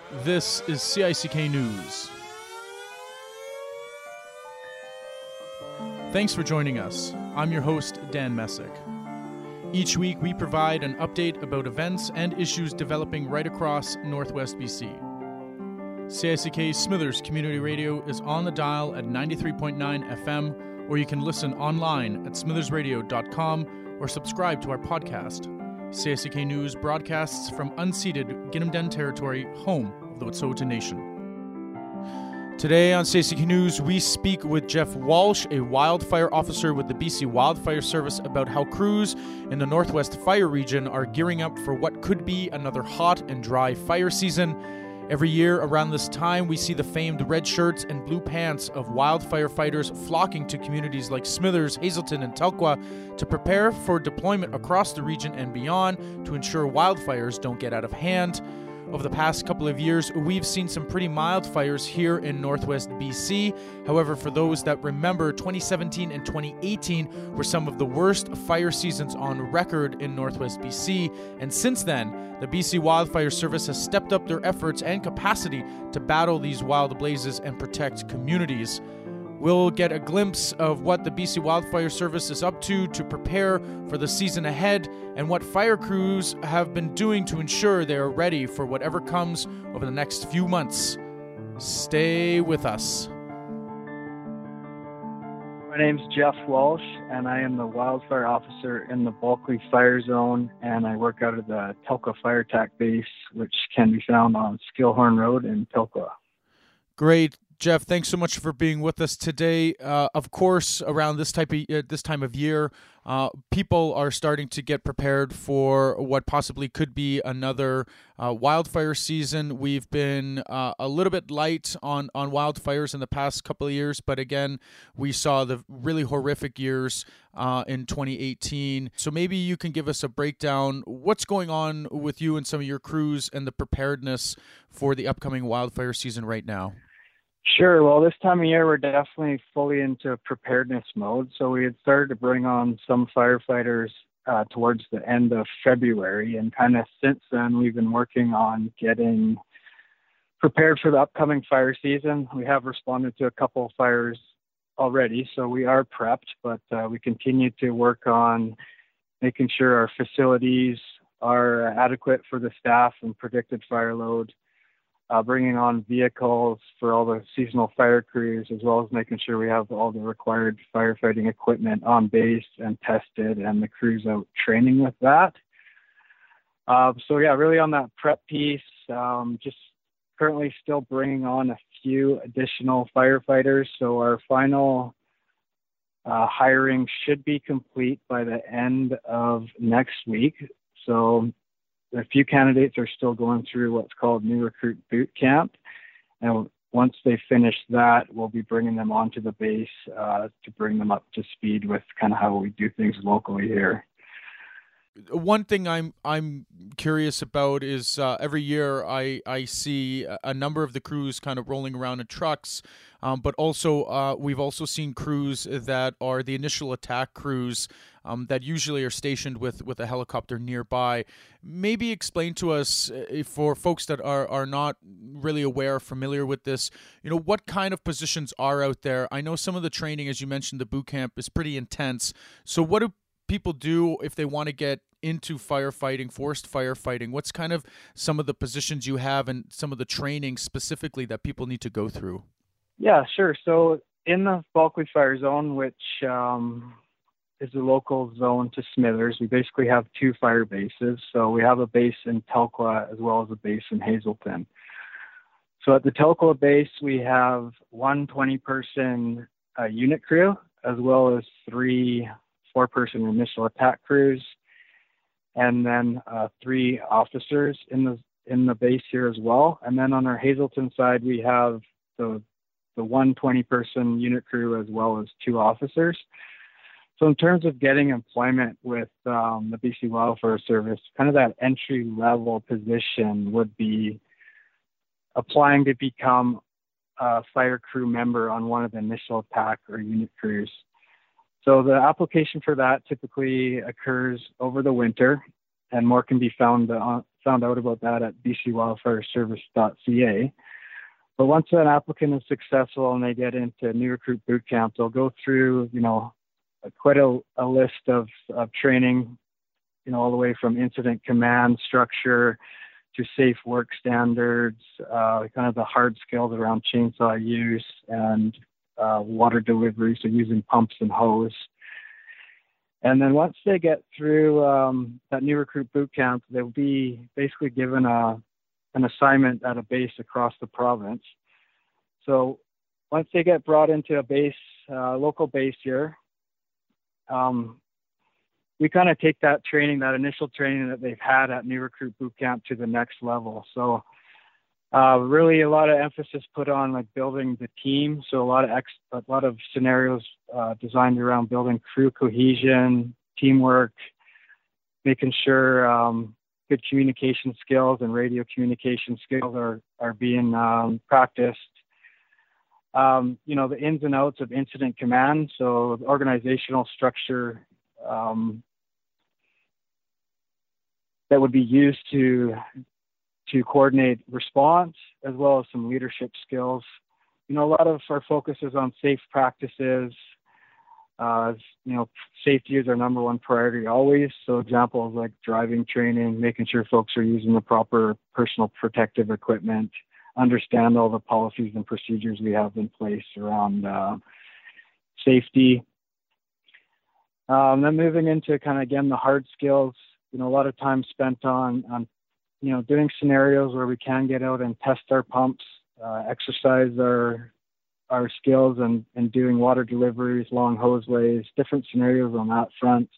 This is CICK News. Thanks for joining us. I'm your host, Dan Messick. Each week, we provide an update about events and issues developing right across Northwest BC. CICK Smithers Community Radio is on the dial at 93.9 FM, or you can listen online at smithersradio.com or subscribe to our podcast. CICK News broadcasts from unceded Ginnamden territory, home of the Wet'suwet'en Nation. Today on CICK News, we speak with Jeff Walsh, a wildfire officer with the BC Wildfire Service, about how crews in the Northwest Fire region are gearing up for what could be another hot and dry fire season. Every year around this time, we see the famed red shirts and blue pants of wildfire fighters flocking to communities like Smithers, Hazelton, and Telkwa to prepare for deployment across the region and beyond to ensure wildfires don't get out of hand. Over the past couple of years, we've seen some pretty mild fires here in Northwest BC. However, for those that remember, 2017 and 2018 were some of the worst fire seasons on record in Northwest BC. And since then, the BC Wildfire Service has stepped up their efforts and capacity to battle these wild blazes and protect communities. We'll get a glimpse of what the BC Wildfire Service is up to prepare for the season ahead and what fire crews have been doing to ensure they are ready for whatever comes over the next few months. Stay with us. My name's Jeff Walsh, and I am the wildfire officer in the Bulkley Fire Zone, and I work out of the Telkwa Fire Attack Base, which can be found on Skillhorn Road in Telkwa. Great. Jeff, thanks so much for being with us today. Of course, around this time of year, people are starting to get prepared for what possibly could be another wildfire season. We've been a little bit light on wildfires in the past couple of years, but again, we saw the really horrific years in 2018. So maybe you can give us a breakdown. What's going on with you and some of your crews and the preparedness for the upcoming wildfire season right now? Sure. Well, this time of year, we're definitely fully into preparedness mode. So we had started to bring on some firefighters towards the end of February. And kind of since then, we've been working on getting prepared for the upcoming fire season. We have responded to a couple of fires already, so we are prepped. But we continue to work on making sure our facilities are adequate for the staff and predicted fire load. Bringing on vehicles for all the seasonal fire crews, as well as making sure we have all the required firefighting equipment on base and tested, and the crews out training with that. Really on that prep piece, just currently still bringing on a few additional firefighters. So our final hiring should be complete by the end of next week. So a few candidates are still going through what's called New Recruit Boot Camp. And once they finish that, we'll be bringing them onto the base to bring them up to speed with kind of how we do things locally here. One thing I'm curious about is every year I see a number of the crews kind of rolling around in trucks, but also we've also seen crews that are the initial attack crews that usually are stationed with a helicopter nearby. Maybe explain to us, for folks that are not really aware or familiar with this, what kind of positions are out there. I know some of the training, as you mentioned, the boot camp is pretty intense. So what do people do if they want to get into firefighting, forced firefighting? What's kind of some of the positions you have and some of the training specifically that people need to go through? Yeah, sure. So in the Bulkley Fire Zone, which is the local zone to Smithers, we basically have two fire bases. So we have a base in Telkwa as well as a base in Hazelton. So at the Telkwa base, we have one 20-person unit crew, as well as three 4-person initial attack crews, and then 3 officers in the base here as well. And then on our Hazelton side, we have the one 20-person unit crew as well as 2 officers. So in terms of getting employment with the BC Wildfire Service, kind of that entry-level position would be applying to become a fire crew member on one of the initial attack or unit crews. So the application for that typically occurs over the winter, and more can be found found out about that at bcwildfireservice.ca. But once an applicant is successful and they get into new recruit boot camp, they'll go through, quite a list of training, all the way from incident command structure to safe work standards, kind of the hard skills around chainsaw use and water delivery, so using pumps and hose. And then once they get through that new recruit boot camp, they'll be basically given an assignment at a base across the province. So once they get brought into a base, local base here, we kind of take that training, that initial training that they've had at new recruit boot camp to the next level. So really a lot of emphasis put on like building the team. So a lot of scenarios designed around building crew cohesion, teamwork, making sure good communication skills and radio communication skills are being practiced. The ins and outs of incident command, so the organizational structure that would be used to coordinate response, as well as some leadership skills. A lot of our focus is on safe practices. Safety is our number one priority always. So examples like driving training, making sure folks are using the proper personal protective equipment, understand all the policies and procedures we have in place around safety. Then moving into kind of, again, the hard skills, a lot of time spent on doing scenarios where we can get out and test our pumps, exercise our skills and doing water deliveries, long hoseways, different scenarios on that front.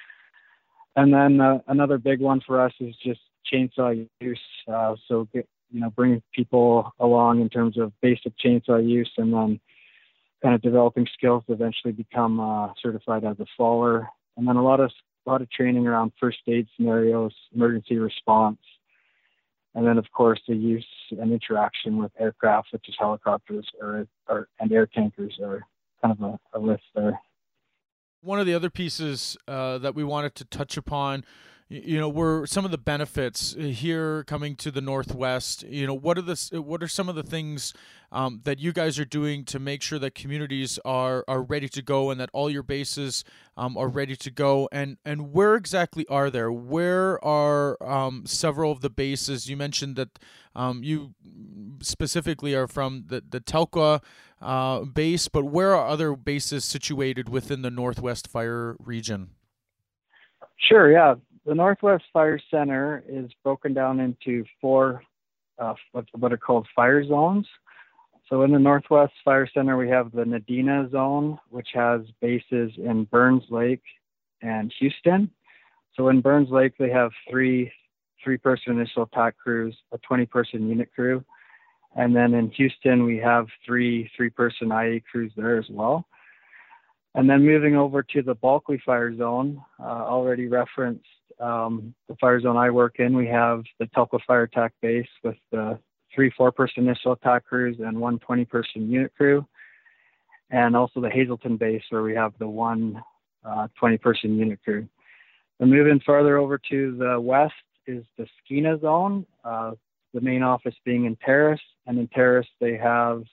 And then another big one for us is just chainsaw use. So bringing people along in terms of basic chainsaw use, and then kind of developing skills to eventually become certified as a faller. And then a lot of training around first aid scenarios, emergency response. And then, of course, the use and interaction with aircraft, such as helicopters and air tankers, are kind of a list there. One of the other pieces that we wanted to touch upon, were some of the benefits here coming to the Northwest. What are some of the things that you guys are doing to make sure that communities are ready to go, and that all your bases are ready to go? And where exactly are there? Where are several of the bases? You mentioned that you specifically are from the Telkwa base, but where are other bases situated within the Northwest Fire region? Sure, yeah. The Northwest Fire Center is broken down into four what are called fire zones. So in the Northwest Fire Center, we have the Nadina zone, which has bases in Burns Lake and Houston. So in Burns Lake, they have three-person initial attack crews, a 20-person unit crew. And then in Houston, we have three-person IA crews there as well. And then moving over to the Bulkley Fire Zone, already referenced the fire zone I work in, we have the Telkwa Fire Attack Base with the 3 4-person initial attack crews and 1 20-person unit crew. And also the Hazelton Base, where we have the 1 20-person unit crew. And moving farther over to the west is the Skeena Zone, the main office being in Terrace. And in Terrace, they have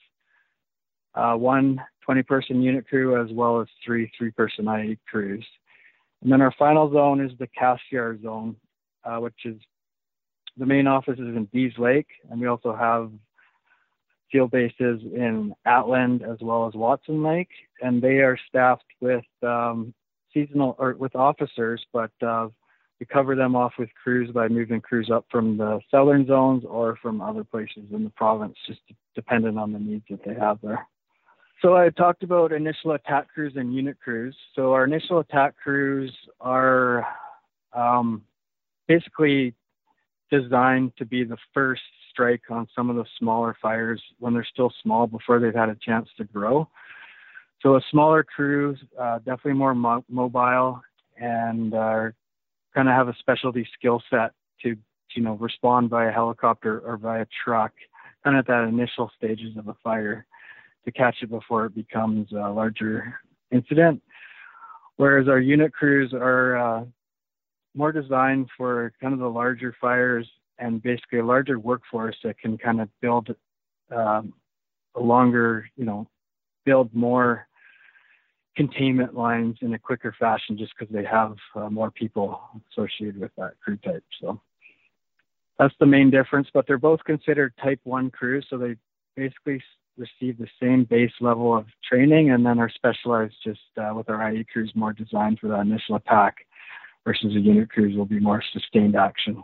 1 20-person unit crew, as well as 3 3-person IA crews. And then our final zone is the Cassiar Zone, which is the main office is in Bees Lake, and we also have field bases in Atland as well as Watson Lake, and they are staffed with seasonal or with officers, but we cover them off with crews by moving crews up from the southern zones or from other places in the province, just dependent on the needs that they have there. So I talked about initial attack crews and unit crews. So our initial attack crews are basically designed to be the first strike on some of the smaller fires when they're still small, before they've had a chance to grow. So a smaller crew, definitely more mobile, and kind of have a specialty skill set to respond by a helicopter or by a truck, kind of at that initial stages of a fire, to catch it before it becomes a larger incident. Whereas our unit crews are more designed for kind of the larger fires, and basically a larger workforce that can kind of build a longer, build more containment lines in a quicker fashion just because they have more people associated with that crew type. So that's the main difference, but they're both considered type 1 crews. So they basically receive the same base level of training and then are specialized just with our IE crews more designed for that initial attack versus the unit crews will be more sustained action.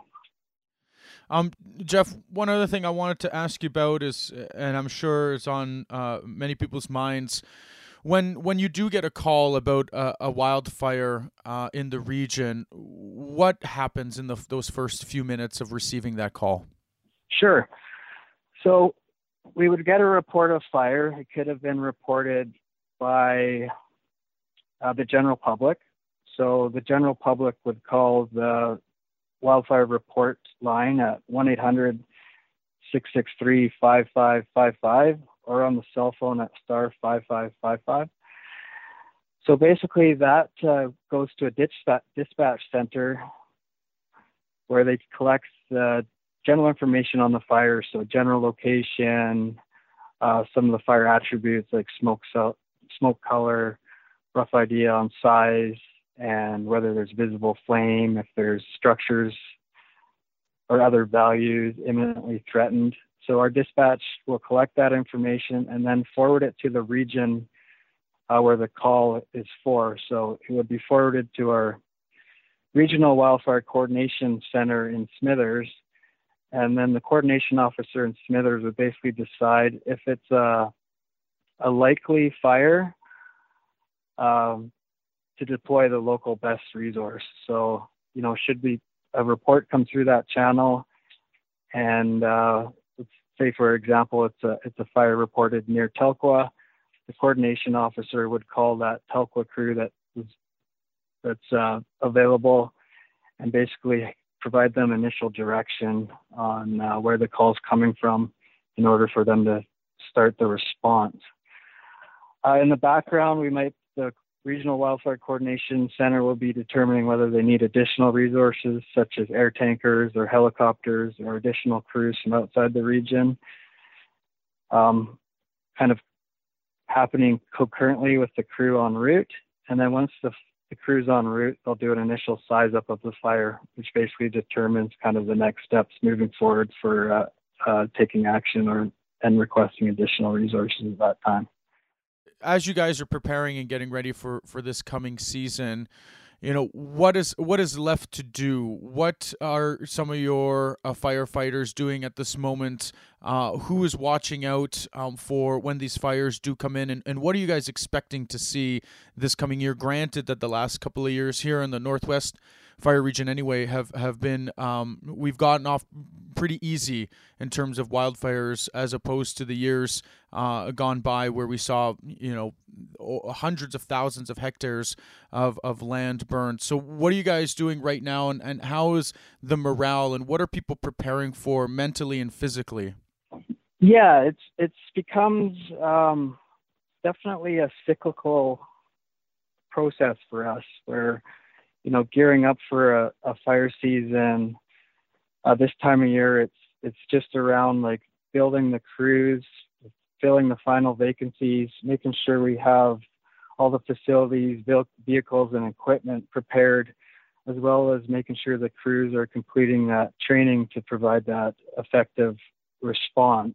Jeff, one other thing I wanted to ask you about is, and I'm sure it's on many people's minds, when you do get a call about a wildfire in the region, what happens in those first few minutes of receiving that call? Sure. So we would get a report of fire. It could have been reported by the general public. So the general public would call the wildfire report line at 1-800-663-5555 or on the cell phone at star 5555. So basically that goes to a dispatch center where they collect the general information on the fire. So general location, some of the fire attributes like smoke color, rough idea on size, and whether there's visible flame, if there's structures or other values imminently threatened. So our dispatch will collect that information and then forward it to the region where the call is for. So it would be forwarded to our Regional Wildfire Coordination Center in Smithers. And then the coordination officer in Smithers would basically decide if it's a likely fire to deploy the local best resource. So, should a report come through that channel and let's say, for example, it's a fire reported near Telkwa, the coordination officer would call that Telkwa crew that's available and basically provide them initial direction on where the call is coming from in order for them to start the response. In the background, the Regional Wildfire Coordination Center will be determining whether they need additional resources such as air tankers or helicopters or additional crews from outside the region, kind of happening concurrently with the crew en route. And then once the crew's en route, they'll do an initial size up of the fire, which basically determines kind of the next steps moving forward for taking action and requesting additional resources at that time. As you guys are preparing and getting ready for this coming season, what is left to do? What are some of your firefighters doing at this moment? Who is watching out for when these fires do come in? And what are you guys expecting to see this coming year? Granted that the last couple of years here in the Northwest Fire region anyway have been, we've gotten off pretty easy in terms of wildfires as opposed to the years gone by where we saw, hundreds of thousands of hectares of land burned. So what are you guys doing right now, and how is the morale, and what are people preparing for mentally and physically? Yeah, it's becomes definitely a cyclical process for us where, gearing up for a fire season, this time of year, it's just around like building the crews, filling the final vacancies, making sure we have all the facilities, vehicles, and equipment prepared, as well as making sure the crews are completing that training to provide that effective response.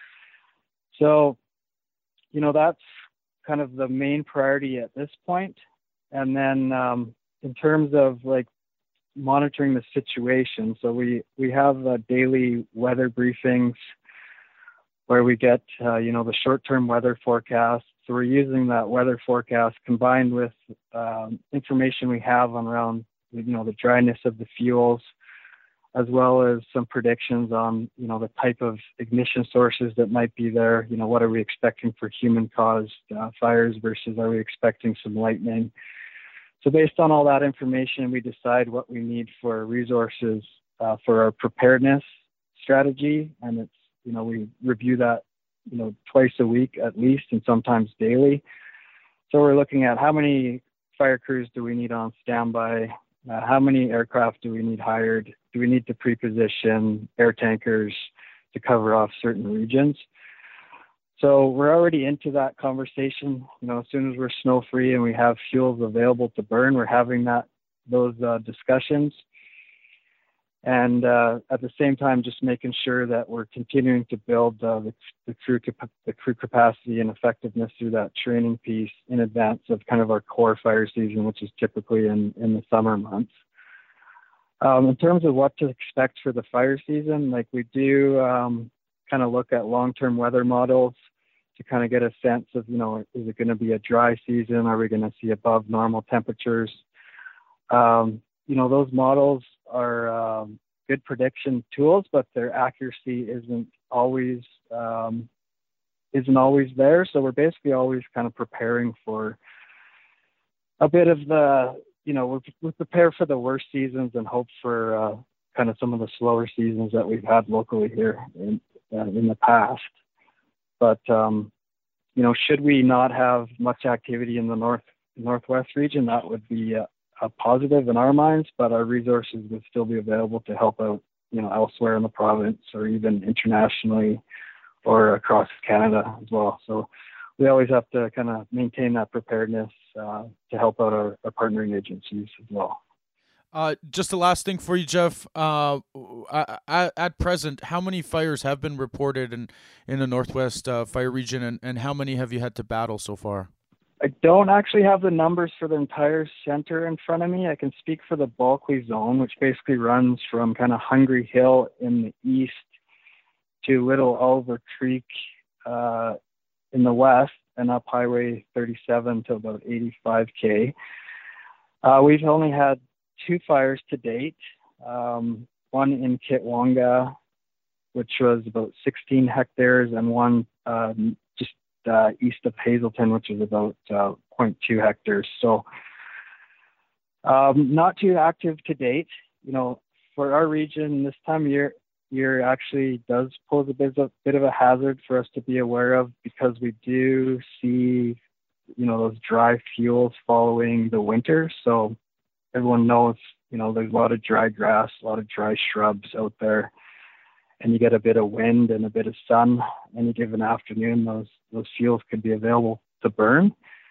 So, that's kind of the main priority at this point. And then in terms of like monitoring the situation, so we have daily weather briefings where we get, the short-term weather forecast. So we're using that weather forecast combined with information we have around, the dryness of the fuels, as well as some predictions on, the type of ignition sources that might be there. What are we expecting for human-caused fires versus are we expecting some lightning? So based on all that information, we decide what we need for resources for our preparedness strategy. And it's, we review that, twice a week at least, and sometimes daily. So we're looking at how many fire crews do we need on standby? How many aircraft do we need hired? do we need to pre-position air tankers to cover off certain regions? So we're already into that conversation. As soon as we're snow-free and we have fuels available to burn, we're having those discussions. And at the same time, just making sure that we're continuing to build the crew capacity and effectiveness through that training piece in advance of kind of our core fire season, which is typically in the summer months. In terms of what to expect for the fire season, like we do kind of look at long-term weather models to kind of get a sense of, is it going to be a dry season? Are we going to see above normal temperatures? Those models are good prediction tools, but their accuracy isn't always there. So we're basically always kind of preparing for a bit of we prepare for the worst seasons and hope for kind of some of the slower seasons that we've had locally here in the past. But should we not have much activity in the northwest region, that would be a positive in our minds, but our resources would still be available to help out, elsewhere in the province or even internationally or across Canada as well. So we always have to kind of maintain that preparedness to help out our partnering agencies as well. Just the last thing for you, Jeff. At present, how many fires have been reported in the Northwest fire region, and how many have you had to battle so far? I don't actually have the numbers for the entire center in front of me. I can speak for the Bulkley zone, which basically runs from kind of Hungry Hill in the east to Little Oliver Creek in the west and up Highway 37 to about 85K. We've only had 2 fires to date, one in Kitwanga, which was about 16 hectares, and one just east of Hazelton, which is about 0.2 hectares. So not too active to date. For our region, this time of year actually does pose a bit of a hazard for us to be aware of, because we do see, those dry fuels following the winter. So everyone knows, there's a lot of dry grass, a lot of dry shrubs out there, and you get a bit of wind and a bit of sun any given afternoon, those fuels could be available to burn.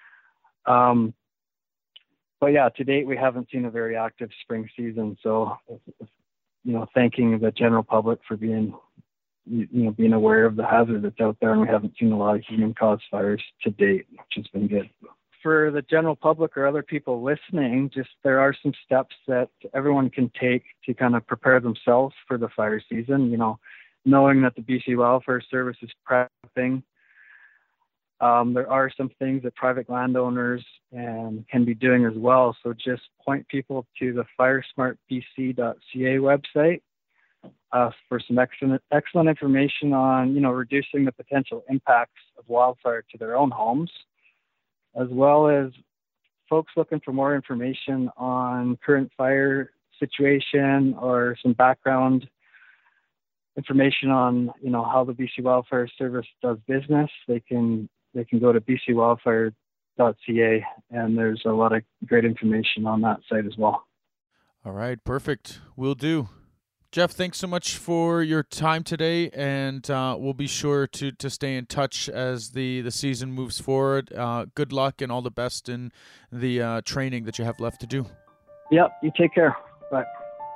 But yeah, to date, we haven't seen a very active spring season. So, thanking the general public for being aware of the hazard that's out there, and we haven't seen a lot of human-caused fires to date, which has been good. For the general public or other people listening, there are some steps that everyone can take to kind of prepare themselves for the fire season. Knowing that the BC Wildfire Service is prepping. There are some things that private landowners can be doing as well. So just point people to the firesmartbc.ca website for some excellent information on, reducing the potential impacts of wildfire to their own homes, as well as folks looking for more information on current fire situation or some background information on, how the BC Wildfire Service does business. They can go to bcwildfire.ca, and there's a lot of great information on that site as well. All right, perfect. Will do. Jeff, thanks so much for your time today, and we'll be sure to stay in touch as the season moves forward. Good luck and all the best in the training that you have left to do. Yep, you take care. Bye.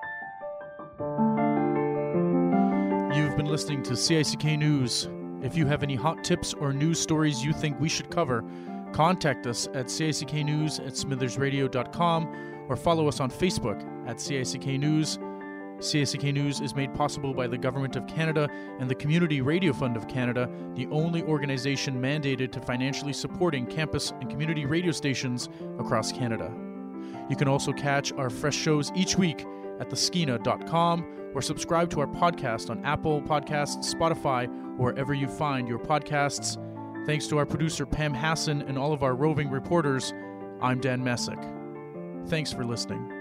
You've been listening to CICK News. If you have any hot tips or news stories you think we should cover, contact us at cicknews@smithersradio.com or follow us on Facebook at CICK News. CICK News is made possible by the Government of Canada and the Community Radio Fund of Canada, the only organization mandated to financially supporting campus and community radio stations across Canada. You can also catch our fresh shows each week at theskeena.com or subscribe to our podcast on Apple Podcasts, Spotify, or wherever you find your podcasts. Thanks to our producer Pam Hassan and all of our roving reporters, I'm Dan Messick. Thanks for listening.